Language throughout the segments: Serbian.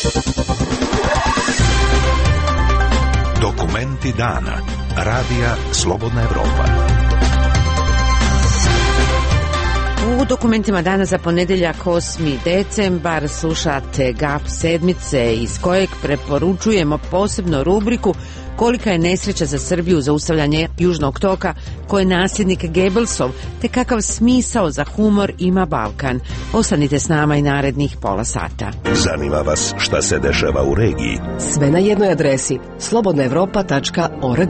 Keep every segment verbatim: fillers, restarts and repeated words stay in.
Dokumenti dana. Radija Slobodna Evropa. U dokumentima dana za ponedjeljak osmi decembar slušate G A P sedmice iz kojeg preporučujemo posebno rubriku kolika je nesreća za Srbiju zaustavljanje Južnog toka, ko je nasljednik Gebelsov, te kakav smisao za humor ima Balkan. Ostanite s nama i narednih pola sata. Zanima vas šta se dešava u regiji? Sve na jednoj adresi slobodna evropa tačka org.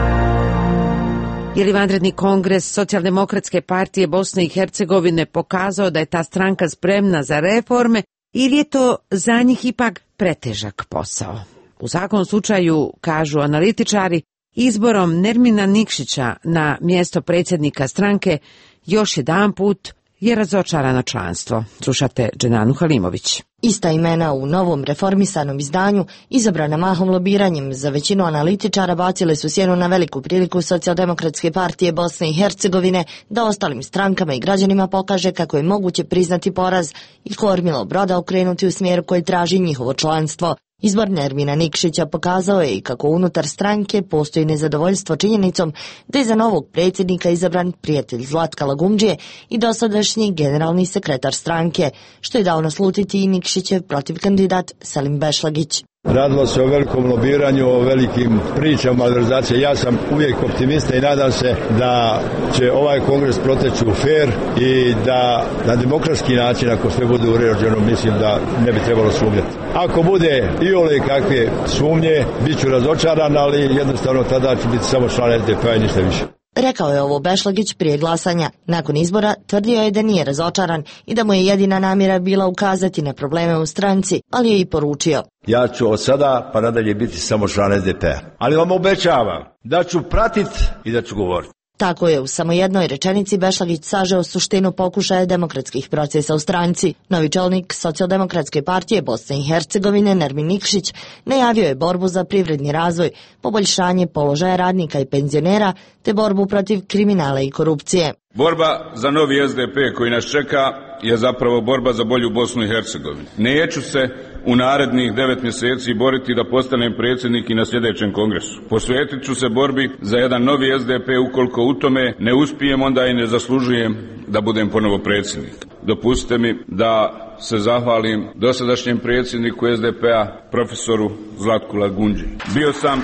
Je li vanredni kongres Socijaldemokratske partije Bosne i Hercegovine pokazao da je ta stranka spremna za reforme ili je to za njih ipak pretežak posao? U svakom slučaju, kažu analitičari, izborom Nermina Nikšića na mjesto predsjednika stranke još jedan put je razočarano članstvo. Slušate Dženanu Halimović. Ista imena u novom reformisanom izdanju, izabrana mahom lobiranjem za većinu analitičara, bacile su sjenu na veliku priliku Socijaldemokratske partije Bosne i Hercegovine da ostalim strankama i građanima pokaže kako je moguće priznati poraz i kormilo broda okrenuti u smjeru koji traži njihovo članstvo. Izbor Nermina Nikšića pokazao je i kako unutar stranke postoji nezadovoljstvo činjenicom da je za novog predsjednika izabran prijatelj Zlatka Lagumdžije i dosadašnji generalni sekretar stranke, što je dao naslutiti i Nikšićev protivkandidat Selim Bešlagić. Radilo se o velikom lobiranju, o velikim pričama, malverzacije. Ja sam uvijek optimista i nadam se da će ovaj kongres proteći u fer i da na demokratski način, ako sve bude uređeno, mislim da ne bi trebalo sumnjati. Ako bude i ole kakve sumnje, bit ću razočaran, ali jednostavno tada ću biti samo član S D P-a i ništa više. Rekao je ovo Bešlagić prije glasanja. Nakon izbora tvrdio je da nije razočaran i da mu je jedina namjera bila ukazati na probleme u stranci, ali je i poručio: ja ću od sada pa nadalje biti samo član S D P-a, ali vam obećavam da ću pratiti i da ću govoriti. Tako je u samo jednoj rečenici Bešlagić sažeo suštinu pokušaja demokratskih procesa u stranci. Novi čelnik Socijaldemokratske partije Bosne i Hercegovine Nermin Nikšić najavio je borbu za privredni razvoj, poboljšanje položaja radnika i penzionera te borbu protiv kriminala i korupcije. Borba za novi S D P koji nas čeka je zapravo borba za bolju Bosnu i Hercegovinu. Neću se u narednih devet mjeseci boriti da postanem predsjednik i na sljedećem kongresu. Posvetit ću se borbi za jedan novi S D P, ukoliko u tome ne uspijem, onda i ne zaslužujem da budem ponovo predsjednik. Dopustite mi da se zahvalim dosadašnjem predsjedniku S D P-a, profesoru Zlatku Lagumdžiji. Bio sam,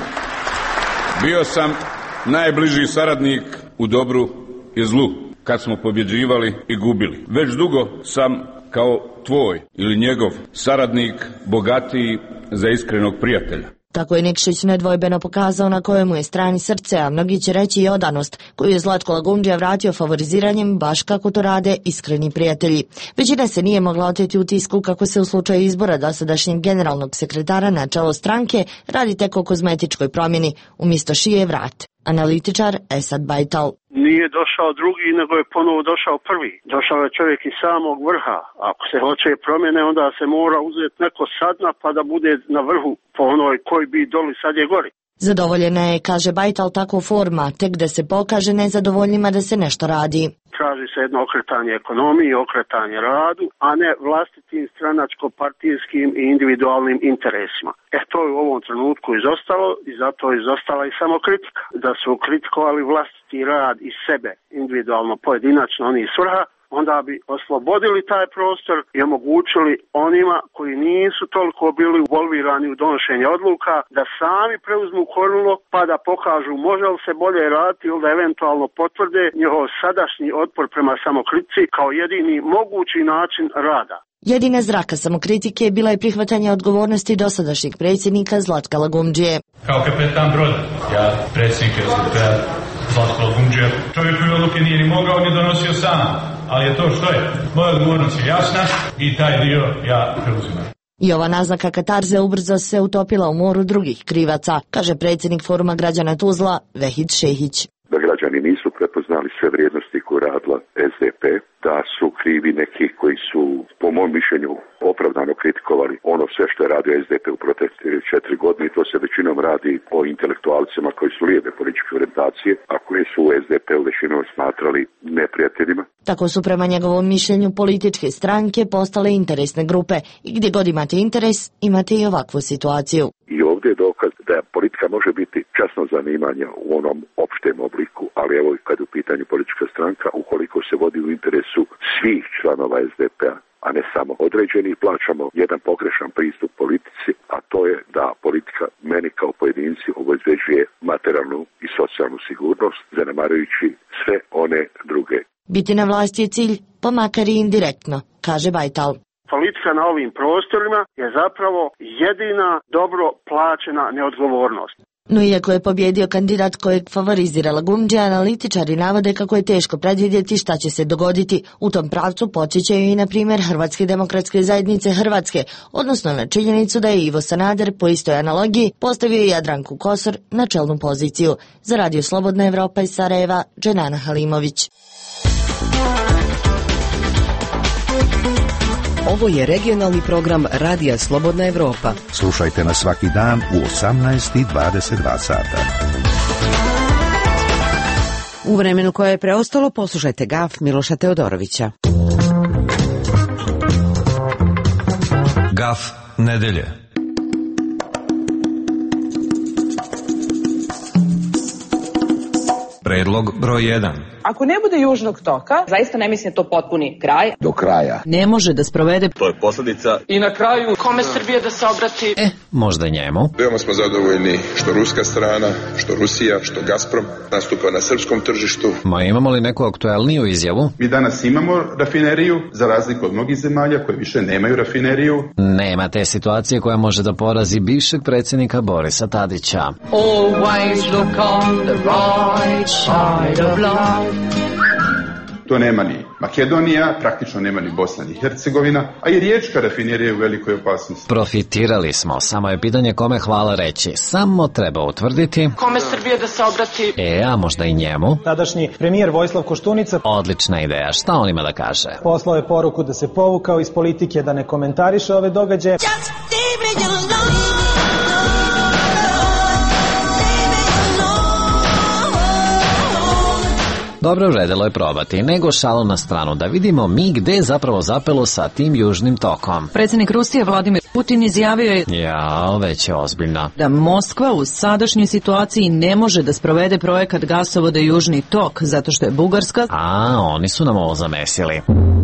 bio sam najbliži saradnik u dobru i zlu, kad smo pobjeđivali i gubili. Već dugo sam kao tvoj ili njegov saradnik bogatiji za iskrenog prijatelja. Tako je Nikšić nedvojbeno pokazao na kojemu je strani srce, a mnogi će reći i odanost, koju je Zlatko Lagumdžija vratio favoriziranjem, baš kako to rade iskreni prijatelji. Većina se nije mogla oteti u tisku kako se u slučaju izbora dosadašnjeg generalnog sekretara na čelo stranke radi tek o kozmetičkoj promjeni, umjesto šije vrat. Analitičar Esad Bajtal. Nije došao drugi, nego je ponovo došao prvi. Došao je čovjek iz samog vrha. Ako se hoće promjene, onda se mora uzeti neko sadna pa da bude na vrhu po onoj koji bi doli, sad je gori. Zadovoljena je, kaže Bajtal, tako forma, tek da se pokaže nezadovoljnima da se nešto radi. Traži se jedno okretanje ekonomiji, okretanje radu, a ne vlastitim stranačko-partijskim i individualnim interesima. E to je u ovom trenutku izostalo i zato je izostala i samokritika. Da su kritikovali vlastiti rad i sebe individualno, pojedinačno, oni iz svrha, onda bi oslobodili taj prostor i omogućili onima koji nisu toliko bili involvirani u donošenje odluka da sami preuzmu kormilo pa da pokažu može li se bolje raditi ili da eventualno potvrde njihov sadašnji otpor prema samokritici kao jedini mogući način rada. Jedina zraka samokritike bila je prihvatanje odgovornosti dosadašnjeg predsjednika Zlatka Lagumdžije. Kao kapetan broda, ja predsjednik S D P-a Zlatko Lagumdžija, čovjek koji odluke nije ni mogao ni donosio sam, ali je to što je. Moja odgovornost je jasna i taj dio ja preuzimam. I ova naznaka katarze ubrzo se utopila u moru drugih krivaca, kaže predsjednik Foruma građana Tuzla Vehid Šehić. Da građani građani nisu prepoznali sve vrijednosti koje radila S D P, da su krivi neki koji su, po mom mišljenju, opravdano kritikovali ono sve što je radio S D P u protekle četiri godine i to se većinom radi o intelektualcima koji su lijeve političke orijentacije, a koji su u S D P-u većinom smatrali neprijateljima. Tako su prema njegovom mišljenju političke stranke postale interesne grupe i gdje god imate interes, imate i ovakvu situaciju. I ovdje je dokaz da politika može biti časno zanimanje u onom opštem obliku, ali evo kad je u pitanju politička stranka, ukoliko se vodi u interesu svih članova S D P-a, a ne samo određeni, plaćamo jedan pogrešan pristup politici, a to je da politika meni kao pojedinci obezbeđuje materijalnu i socijalnu sigurnost, zanemarujući sve one druge. Biti na vlasti je cilj, pa makar i indirektno, kaže Bajtal. Politika na ovim prostorima je zapravo jedina dobro plaćena neodgovornost. No iako je pobjedio kandidat kojeg favorizira Lagumdžija, analitičari navode kako je teško predvidjeti šta će se dogoditi. U tom pravcu podsjećaju i na primjer Hrvatske demokratske zajednice Hrvatske, odnosno na činjenicu da je Ivo Sanader po istoj analogiji postavio Jadranku Kosor na čelnu poziciju. Za Radio Slobodna Evropa iz Sarajeva, Dženana Halimović. Ovo je regionalni program Radija Slobodna Evropa. Slušajte nas svaki dan u osamnaest i dvadeset dva sata. U vremenu koje je preostalo poslušajte Gaf Miloša Teodorovića. Gaf nedelje. Predlog broj jedan. Ako ne bude južnog toka, zaista ne mislim to potpuni kraj. Do kraja. Ne može da sprovede. To je posljedica. I na kraju, kome Srbije da se obrati? E, možda njemu. Veoma smo zadovoljni što ruska strana, što Rusija, što Gazprom nastupa na srpskom tržištu. Ma imamo li neku aktuelniju izjavu? Mi danas imamo rafineriju, za razliku od mnogih zemalja koje više nemaju rafineriju. Nema te situacije koja može da porazi bivšeg predsjednika Borisa Tadića. Always look on the right side of life. To nema ni Makedonija, praktično nema ni Bosna ni Hercegovina, a i riječka rafinerija je u velikoj opasnosti. Profitirali smo, samo je pitanje kome hvala reći. Samo treba utvrditi kome Srbije da se obrati. E, a možda i njemu. Tadašnji premijer Vojislav Koštunica. Odlična ideja, šta on ima da kaže? Poslao je poruku da se povukao iz politike, da ne komentariše ove događaje. Dobro, vredelo je probati, nego šalu na stranu, da vidimo mi gde je zapravo zapelo sa tim južnim tokom. Predsjednik Rusije Vladimir Putin izjavio je ja, već je ozbiljno. Da Moskva u sadašnjoj situaciji ne može da sprovede projekat gasovoda Južni tok, zato što je Bugarska, a oni su nam ovo zamesili,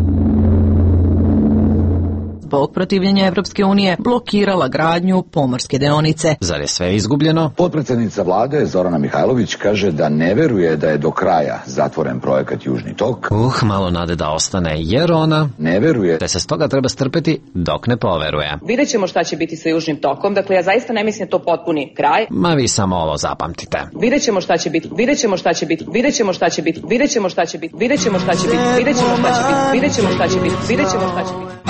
zbog protivljenja Evropske unije blokirala gradnju pomorske deonice. Zar je sve izgubljeno? Potpredsjednica vlade Zorana Mihajlović kaže da ne veruje da je do kraja zatvoren projekat Južni tok. Uh, malo nade da ostane, jer ona ne veruje da se s toga treba strpeti dok ne poveruje. Vidjet ćemo šta će biti sa Južnim tokom, dakle ja zaista ne mislim to potpuni kraj. Ma vi samo ovo zapamtite. Vidjet ćemo šta će biti, vidjet ćemo šta će biti, vidjet ćemo šta će biti, vidjet ćemo šta će biti, vidjet ćemo šta će biti, vidjet ćemo šta će biti, vidjet ćemo šta će biti, vidjet ćemo šta će biti.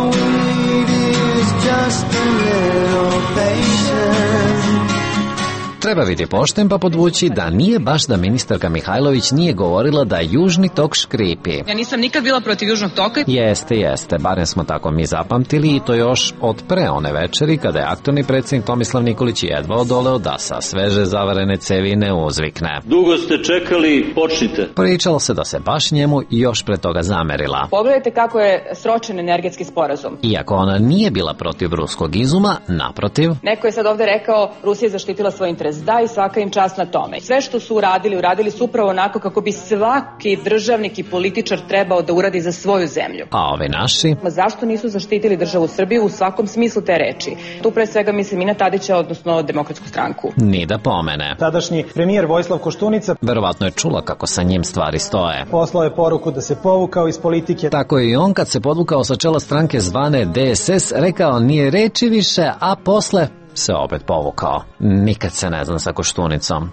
Treba biti pošten pa podvući da nije baš da ministarka Mihajlović nije govorila da Južni tok škripi. Ja nisam nikad bila protiv Južnog toka. Jeste, jeste, barem smo tako mi zapamtili i to još od pre one večeri kada je aktualni predsjednik Tomislav Nikolić jedva odoleo da sa sveže zavarene cevi ne uzvikne. Dugo ste čekali, počnite. Pričalo se da se baš njemu još pre toga zamerila. Pogledajte kako je sročen energetski sporazum. Iako ona nije bila protiv ruskog izuma, naprotiv. Neko je sad ovde rekao Rusija je zaštitila svoj interes. Da, i svaka im čast na tome. Sve što su uradili, uradili su upravo onako kako bi svaki državnik i političar trebao da uradi za svoju zemlju. A ovi naši? Ma zašto nisu zaštitili državu Srbiju u svakom smislu te reči? Tu pre svega mislim i na Tadića, odnosno Demokratsku stranku. Ni da pomene. Tadašnji premijer Vojislav Koštunica verovatno je čula kako sa njim stvari stoje. Poslao je poruku da se povukao iz politike. Tako je i on kad se podvukao sa čela stranke zvane D S S rekao nije reči više, a posle se opet povukao. Nikad se ne znam sa Koštunicom.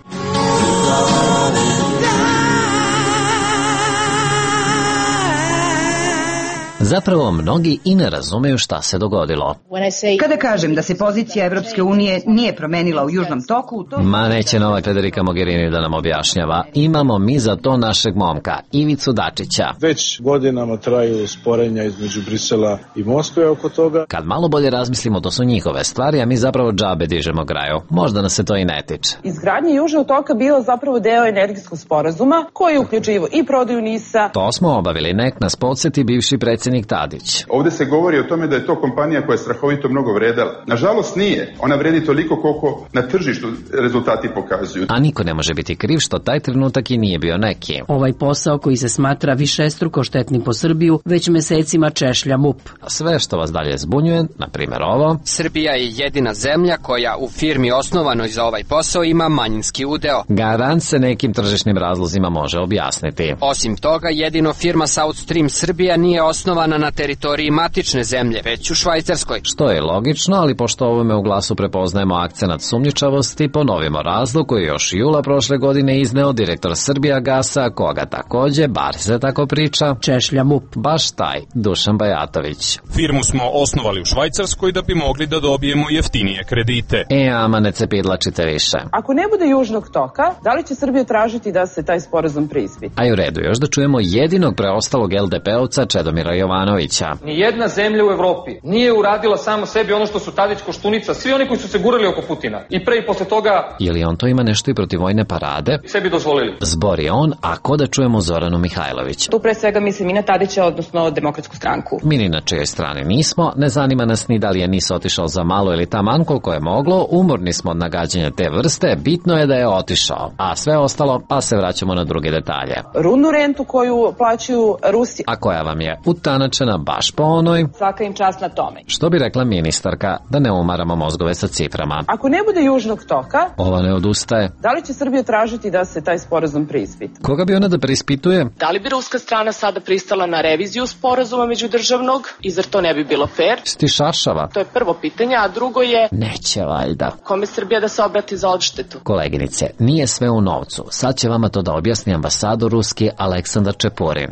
Zapravo, mnogi i ne razumeju šta se dogodilo. Kada kažem da se pozicija Evropske unije nije promenila u Južnom toku, to... Ma neće nova Federica Mogherini da nam objašnjava. Imamo mi za to našeg momka, Ivicu Dačića. Već godinama traju sporenja između Brisela i Moskve oko toga. Kad malo bolje razmislimo, to su njihove stvari, a mi zapravo džabe dižemo graju. Možda nas se to i ne tiče. Izgradnja Južnog toka bila zapravo deo energetskog sporazuma koji uključivo i prodaju NIS-a. To smo obavili, nek nas podsjeti bivši predsjednik Tadić. Ovde se govori o tome da je to kompanija koja je strahovito mnogo vredela. Nažalost nije. Ona vredi toliko koliko na tržištu rezultati pokazuju. A niko ne može biti kriv što taj trenutak i nije bio neki. Ovaj posao koji se smatra višestruko štetnim po Srbiju već mesecima češlja M U P. Sve što vas dalje zbunjuje, na primjer ovo. Srbija je jedina zemlja koja u firmi osnovanoj za ovaj posao ima manjinski udeo. Garant se nekim tržišnim razlozima može objasniti. Osim toga, jedino firma South Stream Srbija nije osnovana na teritoriji matične zemlje, već u Švajcarskoj. Što je logično, ali pošto ovome u Glasu prepoznajemo akcenat sumnjičavosti, ponovimo razlog koji još jula prošle godine izneo direktor Srbijagasa, koga takođe, bar se tako priča, češlja M U P. Baš taj, Dušan Bajatović. Firmu smo osnovali u Švajcarskoj da bi mogli da dobijemo jeftinije kredite. E, ama ne cepidlačite više. Ako ne bude Južnog toka, da li će Srbija tražiti da se taj sporazum preispita? A i u redu, još da čujemo jedinog preostalog el de pe-ovca Čedomira Jovanovića. Nijedna zemlja u Evropi nije uradila samo sebi ono što su Tadić, Koštunica, svi oni koji su se gurali oko Putina. I pre i posle toga... Ili on to ima nešto i protiv vojne parade? Sebi dozvolili. Zbor je on, a ko da čujemo Zoranu Mihajlović? Tu pre svega mislim i na Tadića, odnosno Demokratsku stranku. Mi ni na čijoj strani nismo, ne zanima nas ni da li je Nis otišao za malo ili taman koliko je moglo, umorni smo od nagađanja te vrste, bitno je da je otišao. A sve ostalo, pa se vraćamo na druge detalje. Rudnu rentu koju plaćaju Rusi. A koja vam je utanačena baš po onoj... Svaka im čast na tome. Što bi rekla ministarka, da ne umaramo mozgove sa ciframa. Ako ne bude Južnog toka... Ova ne odustaje. Da li će Srbija tražiti da se taj sporazum preispita? Koga bi ona da preispituje? Da li bi ruska strana sada pristala na reviziju sporazuma međudržavnog i zar to ne bi bilo fair? Stišašava. To je prvo pitanje, a drugo je... Neće valjda. Kome Srbija da se obrati za odštetu? Koleginice, nije sve u novcu. Sad će vama to da objasni ambasador ruski Aleksandar Čepurin.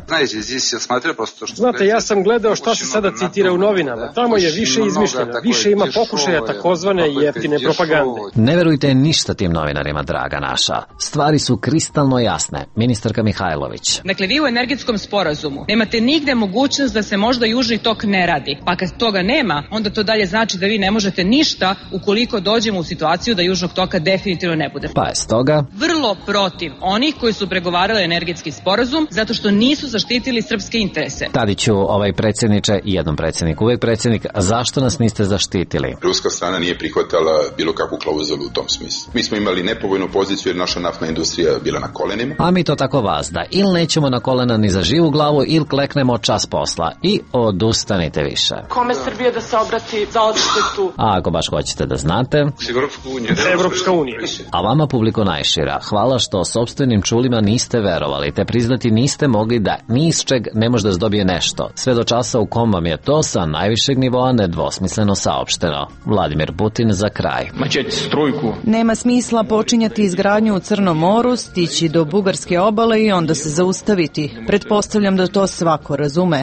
Znate, ja sam gledao šta se sada citira u novinama. Tamo je više izmišljeno, više ima pokušaja takozvane jeftine propagande. Ne verujte ništa tim novinarima, draga naša. Stvari su kristalno jasne. Ministarka Mihajlović. Dakle, vi u energetskom sporazumu nemate nigde mogućnost da se možda Južni tok ne radi. Pa kad toga nema, onda to dalje znači da vi ne možete ništa ukoliko dođemo u situaciju da Južnog toka definitivno ne bude. Pa je stoga vrlo protiv onih koji su pregovarali energetski sporazum zato što nisu zaštitili srpske interese. Tadiću, ovaj predsjedniče i jednom predsjednik, uvijek predsjednik, zašto nas niste zaštitili? Ruska strana nije prihvatala bilo kakvu klauzulu u tom smislu. Mi smo imali nepovoljnu poziciju jer naša naftna industrija bila na kolenima. A mi to tako vazda. Ili nećemo na kolena ni za živu glavu, ili kleknemo čas posla. I odustanite više. Kome Srbija da se obrati za odštetu? A ako baš hoćete da znate... Evropska unija. A vama, publiko najšira, hvala što sopstvenim čulima niste verovali, te priznati niste mogli da ni iz čeg ne može da zdobije nešto. Sve do časa u kom vam je to sa najvišeg nivoa nedvosmisleno saopšteno. Vladimir Putin za kraj. Maćete strujku. Nema smisla počinjati izgradnju u Crnom moru, stići do bugarske obale i onda se zaustaviti. Pretpostavljam da to svako razume.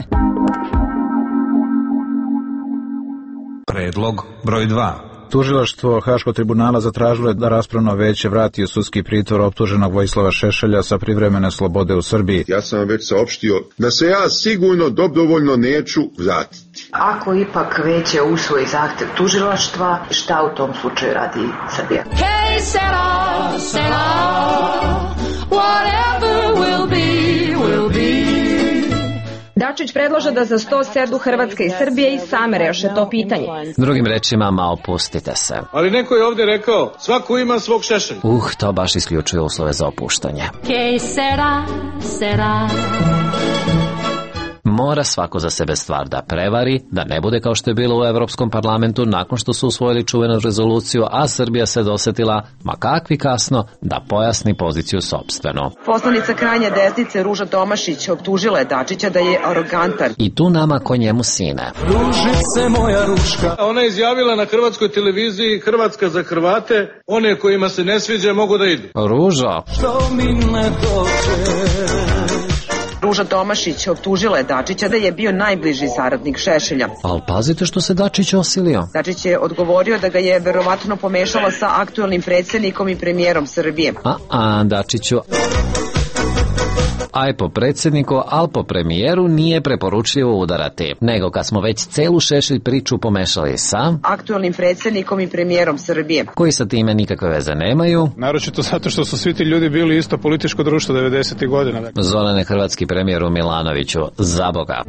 Predlog broj dva. Tužilaštvo Haškog tribunala zatražilo je da raspravno veće vrati u sudski pritvor optuženog Vojislava Šešelja sa privremene slobode u Srbiji. Ja sam vam već saopštio da se ja sigurno dobrovoljno neću vratiti. Ako ipak veće usvoji zahtev tužilaštva, šta u tom slučaju radi Srbija? Hey, Sera, Sera, whatever will be, will be. Dačić predlaže da za sto sedu Hrvatska i Srbije i same reše to pitanje. Drugim rečima, ma opustite se. Ali neko je ovdje rekao, svako ima svog Šešelja. Uh, to baš isključuje uslove za opuštanje. Que sera, sera. Mora svako za sebe stvar da prevari, da ne bude kao što je bilo u Evropskom parlamentu nakon što su usvojili čuvenu rezoluciju, a Srbija se dosetila, ma kakvi kasno, da pojasni poziciju sopstvenu. Poslanica krajnje desnice Ruža Tomašić optužila je Dačića da je arogantan. I tu nama ko njemu sine. Ružice moja ruška. Ona je izjavila na hrvatskoj televiziji Hrvatska za Hrvate, one kojima se ne sviđa mogu da idu. Ružo. Što mi ne dođe? Ruža Tomašić optužila je Dačića da je bio najbliži saradnik Šešelja. Ali pazite što se Dačić osilio. Dačić je odgovorio da ga je verovatno pomešala sa aktuelnim predsjednikom i premijerom Srbije. A, a, Dačiću... Aj po predsjedniku, al po premijeru nije preporučljivo udarati. Nego kad smo već celu Šešelj priču pomešali sa... aktuelnim predsjednikom i premijerom Srbije. Koji sa time nikakve veze nemaju. Naročito zato što su svi ti ljudi bili isto političko društvo devedesetih godina. Zoran je hrvatski premijeru Milanoviću. Za Boga.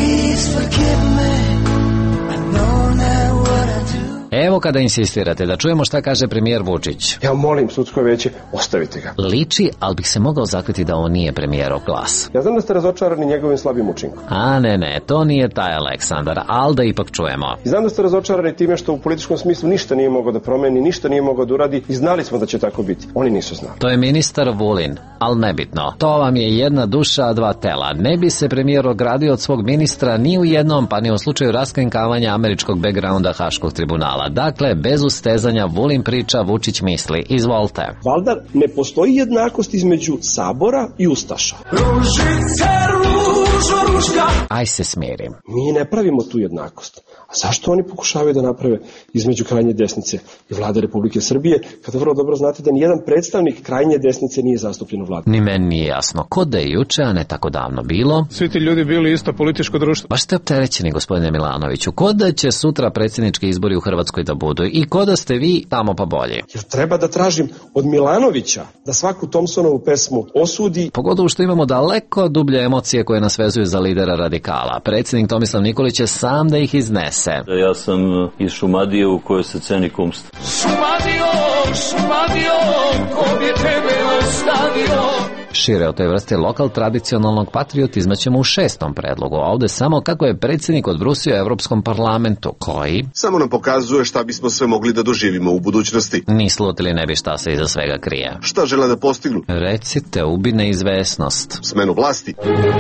Evo kada insistirate da čujemo šta kaže premijer Vučić. Ja molim sudsko veće, ostavite ga. Liči, ali bih se mogao zakliti da on nije premijerov glas. Ja znam da ste razočarani njegovim slabim učinkom. A ne, ne, to nije taj Aleksandar, ali da ipak čujemo. I znam da ste razočarani time što u političkom smislu ništa nije mogao da promeni, ništa nije mogao da uradi i znali smo da će tako biti. Oni nisu znali. To je ministar Vulin, ali nebitno. To vam je jedna duša, a dva tela. Ne bi se premijer ogradio od svog ministra ni u jednom, pa ni u slučaju raskrinkavanja američkog backgrounda Haškog tribunala. Dakle, bez ustezanja Vulin priča, Vučić misli. Izvolite. Valjda ne postoji jednakost između Sabora i Ustaša. Ružice, ružo, ruška. Aj se smirim. Mi ne pravimo tu jednakost. A zašto oni pokušavaju da naprave između krajnje desnice i vlade Republike Srbije, kada vrlo dobro znate da nijedan predstavnik krajnje desnice nije zastupljen u vladi? Ni meni nije jasno. Ko da je juče, a ne tako davno bilo? Svi ti ljudi bili isto političko društvo. Baš ste opterećeni, gospodine Milanoviću. Ko da će sutra predsjednički izbori u Hrvatskoj da budu i ko da ste vi tamo pa bolji? Jer treba da tražim od Milanovića da svaku Thompsonovu pesmu osudi. Pogotovo što imamo daleko dublje emocije koje nas vezuju za lidera radikala. Predsjednik Tomislav Nikolić je sam da ih iznese. Ja sam iz Šumadije u kojoj se ceni kumstvo. Šumadio, Šumadio, ko bi tebe ostavio? Šire o toj vrste lokal tradicionalnog patriotizma ćemo u šestom predlogu. A ovde samo kako je predsjednik odbrusio Evropskom parlamentu, koji... samo nam pokazuje šta bismo sve mogli da doživimo u budućnosti. Ni slutili ne bi šta se iza svega krije. Šta žele da postignu? Recite, ubi neizvesnost. Smenu vlasti.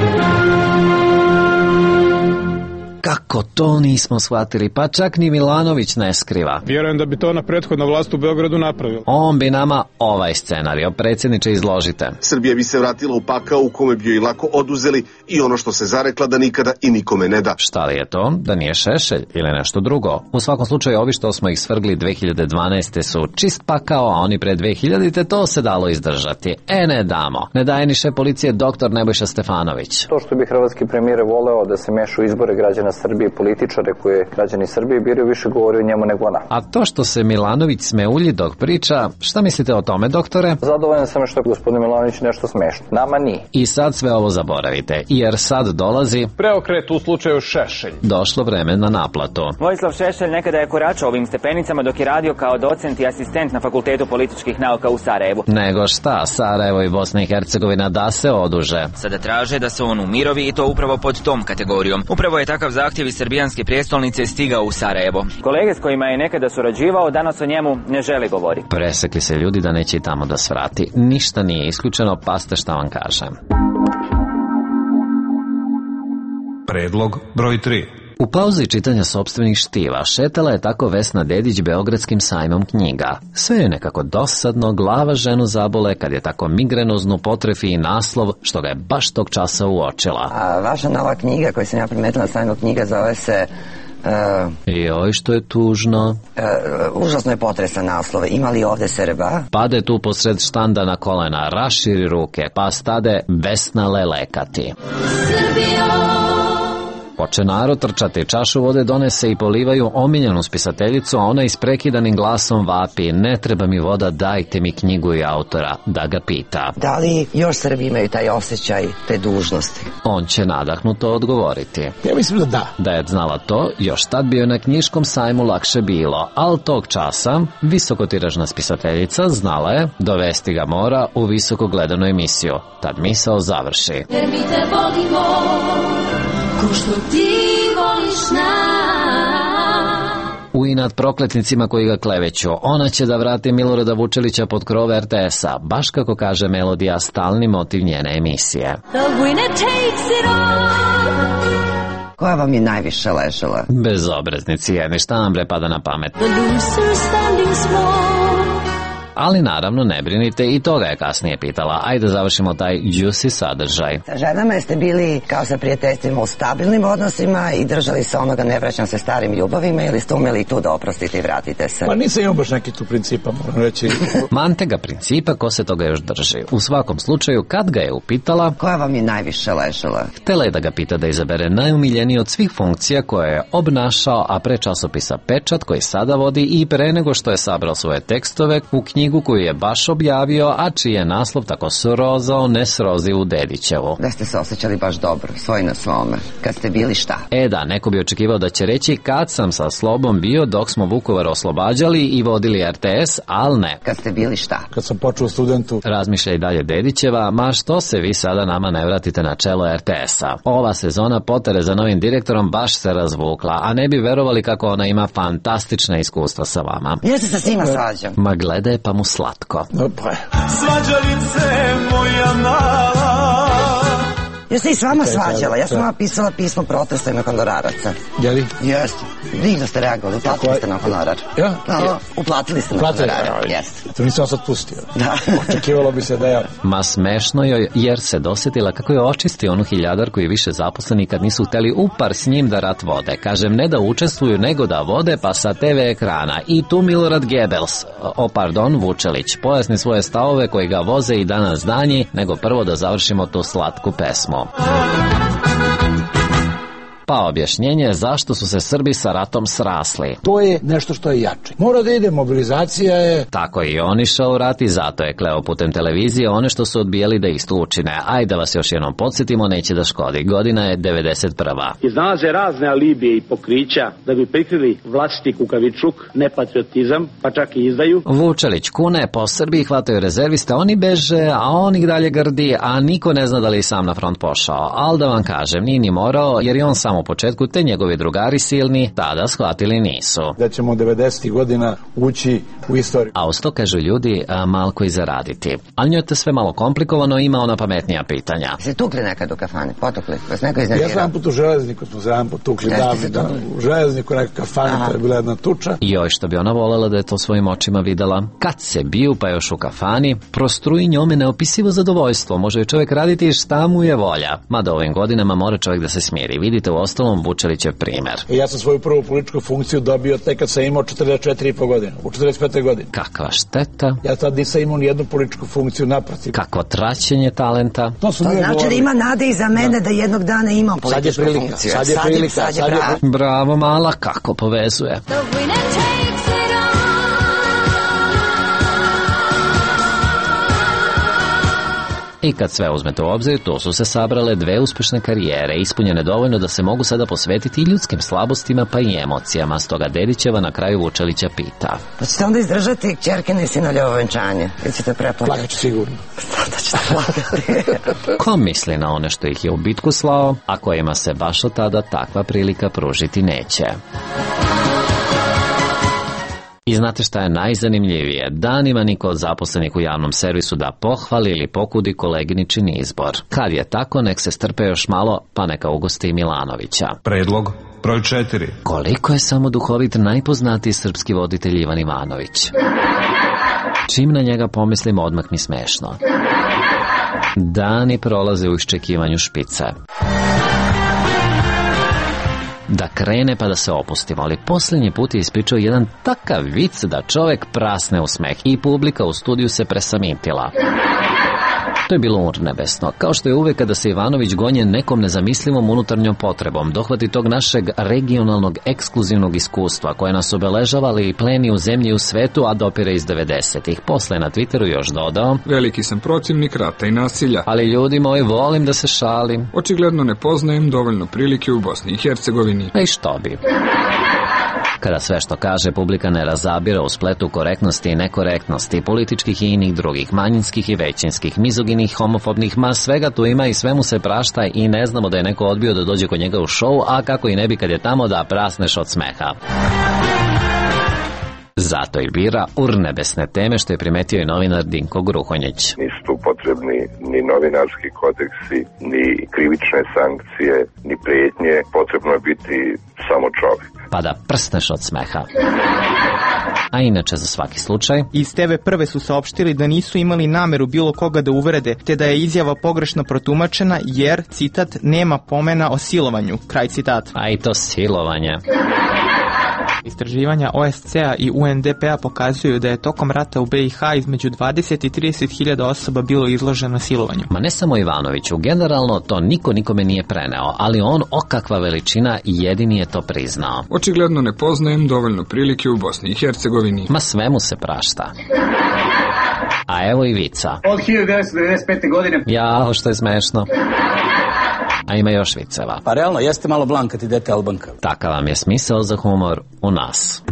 Kako to nismo shvatili, pa čak ni Milanović ne skriva. Vjerujem da bi to na prethodna vlast u Beogradu napravila. On bi nama ovaj scenario. Predsjedniče, izložite. Srbija bi se vratila u pakao u kome bi joj lako oduzeli i ono što se zarekla da nikada i nikome ne da. Šta li je to? Da nije Šešelj ili nešto drugo? U svakom slučaju, ovi što smo ih svrgli dve hiljade dvanaeste su čist pakao, a oni pre dve hiljadite to se dalo izdržati. E, ne damo. Ne daje ni šef policije doktor Nebojša Stefanović. To što bi hrvatski premijer voleo da se mešu izbore građana Srbije i političare koje građani Srbije biraju, više govori o njemu nego ona. A to što se Milanović smeulji dok priča, šta mislite o tome, doktore? Zadovoljan sam što je gospodin Milanović nešto smešno. Nama nije. I sad sve ovo zaboravite, jer sad dolazi preokret u slučaju Šešelj. Došlo vreme na naplatu. Vojislav Šešelj nekada je koračao ovim stepenicama dok je radio kao docent i asistent na Fakultetu političkih nauka u Sarajevu. Nego šta, Sarajevo i Bosna i Hercegovina da se oduže. Sada traže da se on umirovi i to upravo pod tom kategorijom. Upravo je takav zahtjev iz srbijanske prijestolnice stigao u Sarajevo. Kolege s kojima je nekada surađivao danas o njemu ne želi govoriti. Presekli se ljudi da neće i tamo da svrati. Ništa nije isključeno, pa ste šta vam kažem. Predlog broj tri. U pauzi čitanja sopstvenih štiva šetala je tako Vesna Dedić beogradskim sajmom knjiga. Sve je nekako dosadno, glava ženu zabole kad je tako migrenoznu potrefi i naslov što ga je baš tog časa uočila. A vaša nova knjiga koju sam ja primetila na sajmu knjiga zove se... Uh, Joj, što je tužno. Uh, užasno je potresan naslov. Ima li ovde Srba? Pade tu posred štanda na kolena, raširi ruke, pa stade Vesna lelekati. Srbijo! Poče narod trčati, čašu vode donese i polivaju omiljenu spisateljicu, a ona isprekidanim glasom vapi: ne treba mi voda, dajte mi knjigu i autora, da ga pita. Da li još Srbi imaju taj osjećaj te dužnosti? On će nadahnuto odgovoriti. Ja mislim da da. Da je znala to, još tad bi joj na knjiškom sajmu lakše bilo, ali tog časa visokotiražna spisateljica znala je dovesti ga mora u visoko gledanu emisiju. Tad misao završi. Jer mi te volimo ko što ti voliš nas. U inat prokletnicima koji ga kleveću, ona će da vrati Milorada Vučelića pod krov er te esa, baš kako kaže melodija, stalni motiv njene emisije. The winner takes it all. Koja vam je najviše ležela? Bezobraznici jedni, šta nam bre pada na pamet? The loser standing small. ali naravno ne brinite, i toga je kasnije pitala. Ajde završimo taj juicy sadržaj. Sa ženama jeste bili kao sa prijateljstvima u stabilnim odnosima i držali se onoga ne vraćam se starim ljubavima, ili ste umeli tu da oprostite i vratite se? Pa nisam imao baš neki tu principa, moram reći. Mantega principa, ko se toga još drži. U svakom slučaju, kad ga je upitala koja vam je najviše ležela, htela je da ga pita da izabere najumiljeniji od svih funkcija koje je obnašao, a pre časopisa Pečat koji sada vodi i pre nego što je sabrao svoje tekstove u knjigu koju je baš objavio, a čiji je naslov tako srozao nesrozivu Dedićevu. Da ste se osjećali baš dobro, svoj na svome, kad ste bili šta? E da, neko bi očekivao da će reći kad sam sa Slobom bio dok smo Vukovar oslobađali i vodili R T S, al ne. Kad ste bili šta? Kad sam počeo studentu. Razmišlja i dalje Dedićeva, ma što se vi sada nama ne vratite na čelo R T S-a. Ova sezona potere za novim direktorom baš se razvukla, a ne bi verovali kako ona ima fantastična iskustva sa vama. Ja se sa svima svađam. Ma gledaj pa mu slatko. Svađalice moja mala. Ja se i s vama svađala, ja sam vama pisala pismo protesta ime honoraraca. Je li? Jeste. Divno ste reagovali, uplatili ste na honorar. Ja? No, uplatili ste na honorar. Jeste. To nisam sad pustio. Da. Očekivalo bi se da ja... Ma smešno joj, jer se dosjetila kako je očistio onu hiljadarku i više zaposleni kad nisu hteli upar s njim da rat vode. Kažem, ne da učestvuju, nego da vode, pa sa te ve ekrana. I tu Milorad Goebbels, o pardon, Vučelić, pojasni svoje stavove koji ga voze i danas danji, nego prvo da završimo tu slatku pesmu. Pa objašnjenje zašto su se Srbi sa ratom srasli. To je nešto što je jače. Mora da ide, mobilizacija je... Tako je i on išao u rat i zato je kleo putem televizije one što su odbijali da isto učine. Ajde da vas još jednom podsjetimo, neće da škodi. Godina je devedeset prva. Iznalaze razne alibije i pokrića da bi prikrili vlastiti kukavičluk, nepatriotizam, pa čak i izdaju. Vučelić kune, po Srbiji hvataju rezerviste, oni beže, a on ih dalje grdi, a niko ne zna da li je sam na front pošao. Al da vam kažem, nije ni morao, jer je on samo u početku, te njegovi drugari silni tada shvatili nisu. Da ćemo devedesetih godina ući u istoriju. A uz to kažu ljudi a, malko i zaraditi. Ali njoj te sve malo komplikovano, ima ona pametnija pitanja. Se tukli nekad u kafani, potukli, vas neko iznervirao? Ja sam put u železniku smo se jedan potukli davno, da, u železniku neka kafani, to je bila jedna tuča. Joj, što bi ona voljela da je to svojim očima videla. Kad se biju, pa još u kafani, prostruji njome neopisivo zadovoljstvo. Može čovjek raditi šta mu je volja. Mada ovim godinama mora čovjek da se smiri. Vidite u ostalom Vučelićev primjer. Ja sam svoju prvu političku funkciju dobio tek kad sam imao četrdeset četiri i po godine, u četrdeset pete godine. Kakva šteta. Ja tad nisam imao nijednu političku funkciju, naprotiv. Kakvo traćenje talenta. To, to znači govorili. Da ima nade i za mene da, da jednog dana imam političku sad funkciju. Sad je prilika, sad je, sad je, sad je bravo mala, kako povezuje. I kad sve uzmete u obzir, to su se sabrale dve uspešne karijere, ispunjene dovoljno da se mogu sada posvetiti i ljudskim slabostima pa i emocijama. Stoga Dedićeva na kraju Vučelića pita. Pa ćete onda izdržati kćerkine i sinoljevo venčanje? Ili ćete preplakati? Plakaću sigurno. Sada ćete plakati. Ko misli na one što ih je u bitku slao, a kojima se baš od tada takva prilika pružiti neće? I znate šta je najzanimljivije? Danima niko od zaposlenih u javnom servisu da pohvali ili pokudi koleginičin izbor. Kad je tako, nek se strpe još malo, pa neka ugosti i Milanovića. Predlog broj četiri. Koliko je samo duhovit najpoznatiji srpski voditelj Ivan Ivanović. Čim na njega pomislim, odmah mi smešno. Dani prolaze u iščekivanju špice. Da krene pa da se opustimo, ali posljednji put je ispričao jedan takav vic da čovjek prasne u smeh i publika u studiju se presamitila. To je bilo urnebesno, kao što je uvek kada se Ivanović gonje nekom nezamislivom unutarnjom potrebom, dohvati tog našeg regionalnog ekskluzivnog iskustva koje nas obeležavali i pleni u zemlji i u svetu, a dopire iz devedesetih. Posle na Twitteru još dodao: veliki sam protivnik rata i nasilja. Ali ljudi moji, volim da se šalim. Očigledno ne poznajem dovoljno prilike u Bosni i Hercegovini. I što bi? Kada sve što kaže publika ne razabira u spletu korektnosti i nekorektnosti, političkih i inih drugih, manjinskih i većinskih, mizoginih, homofobnih, ma svega tu ima i sve mu se prašta i ne znamo da je neko odbio da dođe kod njega u šou, a kako i ne bi kad je tamo da prasneš od smeha. Zato i bira urnebesne teme, što je primetio i novinar Dinko Gruhonjić. Nisu tu potrebni ni novinarski kodeksi, ni krivične sankcije, ni prijetnje, potrebno je biti samo čovjek. Pa da prsneš od smeha. A inače za svaki slučaj, iz T V Prve su saopštili da nisu imali nameru bilo koga da uvrede, te da je izjava pogrešno protumačena jer, citat, nema pomena o silovanju, kraj citata. A i to silovanje. Istraživanja O S C-a i U N D P-a pokazuju da je tokom rata u B i H između dvadeset i trideset hiljada osoba bilo izloženo silovanju. Ma ne samo Ivanoviću, generalno to niko nikome nije preneo, ali on, o kakva veličina, jedini je to priznao. Očigledno ne poznajem dovoljno prilike u Bosni i Hercegovini. Ma svemu se prašta. A evo i vica. Od hiljadu devetsto devedeset pete. godine. Jao, što je smešno. A ima još viceva. Pa realno, jeste malo blanka ti dete Albanka. Takav vam je smisao za humor u nas.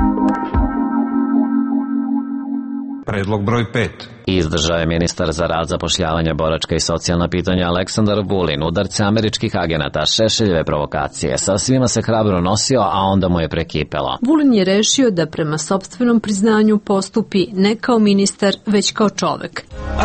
Predlog broj pet. Izdržao je ministar za rad, zapošljavanje, boračka i socijalna pitanja Aleksandar Vulin udarce američkih agenata, Šešeljeve provokacije. Sa svima se hrabro nosio, a onda mu je prekipelo. Vulin je rešio da prema sopstvenom priznanju postupi ne kao ministar, već kao čovek.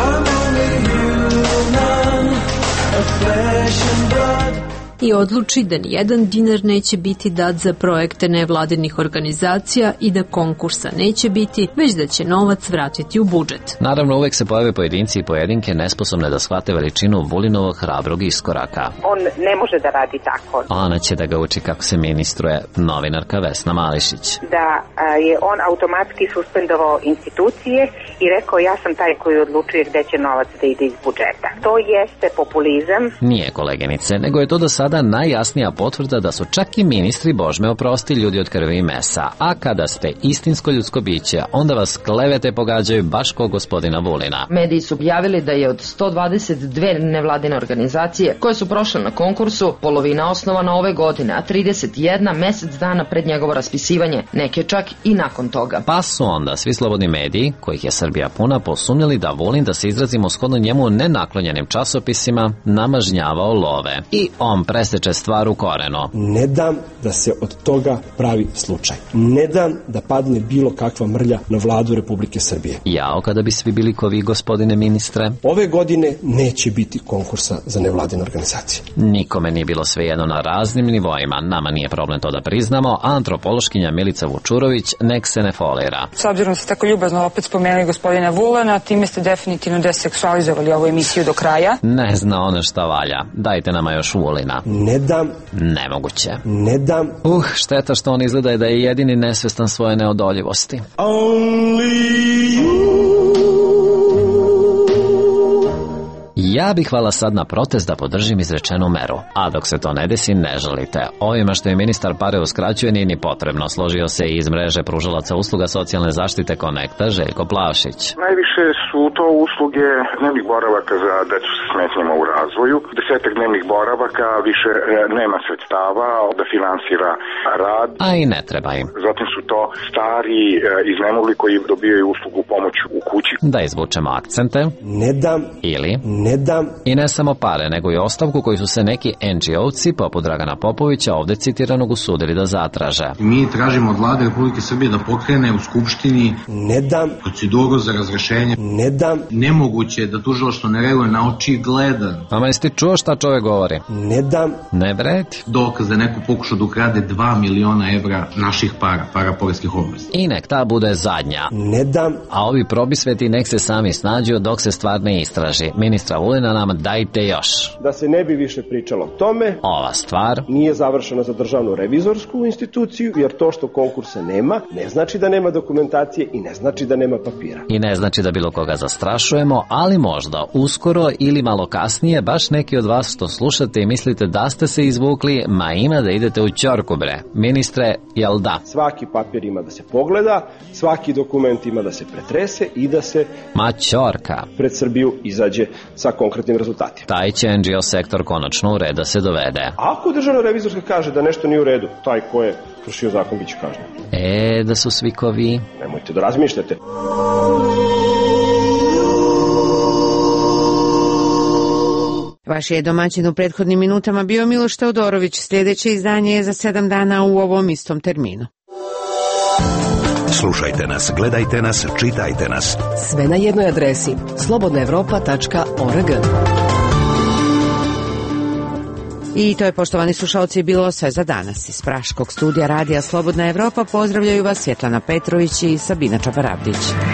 I odluči da nijedan dinar neće biti dat za projekte nevladinih organizacija i da konkursa neće biti, već da će novac vratiti u budžet. Naravno, uvek se pojave pojedinci i pojedinke nesposobne da shvate veličinu Vulinovog hrabrog iskoraka. On ne može da radi tako. Ona će da ga uči kako se ministruje, novinarka Vesna Mališić. Da je on automatski suspendovao institucije i rekao ja sam taj koji odlučuje gde će novac da ide iz budžeta. To jeste populizam. Nije, koleginice, nego je to do sada najjasnija potvrda da su čak i ministri Božme oprosti ljudi od krvi i mesa, a kada ste istinsko ljudsko biće, onda vas klevete pogađaju baš ko gospodina Vulina. Mediji su objavili da je od sto dvadeset dve nevladine organizacije koje su prošle na konkursu, polovina osnovana ove godine, a trideset jedna mesec dana pred njegovo raspisivanje, neke čak i nakon toga. Pa su onda svi slobodni mediji, kojih je Srbija puna, posumnjali da Vulin, da se izrazimo shodno njemu nenaklonjenim časopisima, namažnjavao love. I on preseče stvar u korenu. Ne dam da se od toga pravi slučaj. Ne dam da padne bilo kakva mrlja na vladu Republike Srbije. Jao, kada bi svi bili ko vi, gospodine ministre. Ove godine neće biti konkursa za nevladine organizacije. Nikome nije bilo svejedno na raznim nivoima. Nama nije problem to da priznamo, a antropološkinja Milica Vučurović nek se ne folira. S obzirom da ste tako ljubazno opet spomenuli gospodina Vulana, time ste definitivno deseksualizovali ovu emisiju do kraja. Ne zna ona šta valja. Dajte nama još Vulina. Ne dam. Nemoguće. Ne dam. Uh, šteta što on izgleda da je jedini nesvestan svoje neodoljivosti. Only you. Ja bih hvala sad na protest da podržim izrečenu meru. A dok se to ne desi, ne žalite. Ovima što je ministar pare uskraćuje nije ni potrebno. Složio se i iz mreže pružalaca usluga socijalne zaštite Konekta Željko Plavšić. Najviše su to usluge dnevnih boravaka za decu sa smetnjama u razvoju. Desetak dnevnih boravaka više nema sredstava da finansira rad. A i ne treba im. Zatim su to stari iznemogli koji dobijaju uslugu pomoć u kući. Da izvučemo akcente. Ne dam. Ili ne dam. I ne samo pare, nego i ostavku koju su se neki en dži ovci, poput Dragana Popovića, ovde citiranog, usudili da zatraže. Mi tražimo od vlade Republike Srbije da pokrene u Skupštini ne dam proceduru za razrešenje. Ne dam. Nemoguće da tužilaštvo ne reaguje na očigledan. Mama, jesi ti čuo šta čovjek govori? Ne dam. Ne vredi. Dokaz da neko pokušao da ukrade dva miliona evra naših para, para poreskih obveznika. I nek ta bude zadnja. Ne dam. A ovi probisveti nek se sami snađu dok se stvar ne istraži. Ministra Vulina nam dajte još. Da se ne bi više pričalo o tome, ova stvar nije završena za državnu revizorsku instituciju, jer to što konkursa nema, ne znači da nema dokumentacije i ne znači da nema papira. I ne znači da bilo koga zastrašujemo, ali možda uskoro ili malo kasnije baš neki od vas što slušate i mislite da ste se izvukli, ma ima da idete u ćorku, bre. Ministre, jel da? Svaki papir ima da se pogleda, svaki dokument ima da se pretrese i da se ma ćorka pred Srbiju izađe sa konkretnim rezultatima. Taj će en dži o sektor konačno u red da se dovede. Ako državna revizorska kaže da nešto nije u redu, taj ko je kršio zakon biće kažnjen. E, da su svi ko vi. Nemojte da razmišljate. Vaš je domaćin u prethodnim minutama bio Miloš Teodorović. Sljedeće izdanje je za sedam dana u ovom istom terminu. Slušajte nas, gledajte nas, čitajte nas. Sve na jednoj adresi slobodna evropa tačka org. I to je, poštovani slušalci, bilo sve za danas. Iz Praškog studija Radija Slobodna Evropa pozdravljaju vas Svjetlana Petrović i Sabina Čabarabdić.